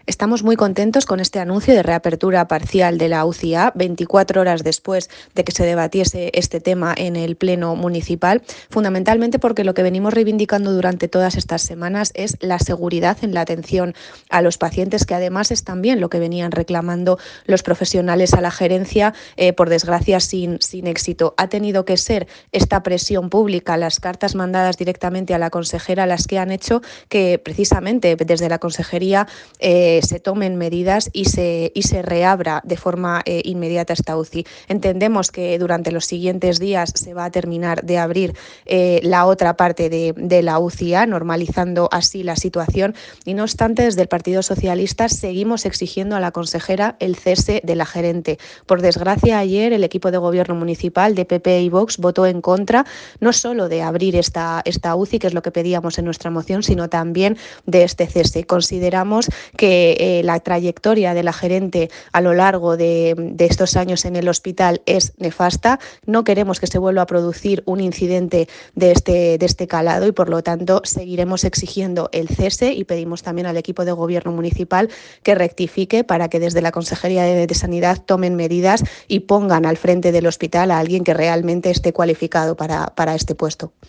Estamos muy contentos con este anuncio de reapertura parcial de la UCI-A 24 horas después de que se debatiese este tema en el Pleno Municipal, fundamentalmente porque lo que venimos reivindicando durante todas estas semanas es la seguridad en la atención a los pacientes, que además es también lo que venían reclamando los profesionales a la gerencia, por desgracia sin éxito. Ha tenido que ser esta presión pública, las cartas mandadas directamente a la consejera, las que han hecho que precisamente desde la consejería se tomen medidas y se reabra de forma inmediata esta UCI. Entendemos que durante los siguientes días se va a terminar de abrir la otra parte de la UCI-A, normalizando así la situación, y no obstante, desde el Partido Socialista seguimos exigiendo a la consejera el cese de la gerente. Por desgracia, ayer el equipo de gobierno municipal de PP y Vox votó en contra, no solo de abrir esta UCI, que es lo que pedíamos en nuestra moción, sino también de este cese. Consideramos que la trayectoria de la gerente a lo largo de estos años en el hospital es nefasta. No queremos que se vuelva a producir un incidente de este calado y, por lo tanto, seguiremos exigiendo el cese, y pedimos también al equipo de gobierno municipal que rectifique para que desde la Consejería de Sanidad tomen medidas y pongan al frente del hospital a alguien que realmente esté cualificado para este puesto.